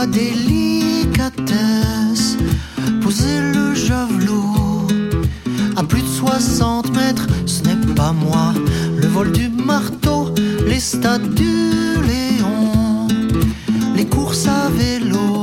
la délicatesse, poser le javelot à plus de 60 mètres, ce n'est pas moi. Le vol du marteau, les stades du Léon, les courses à vélo,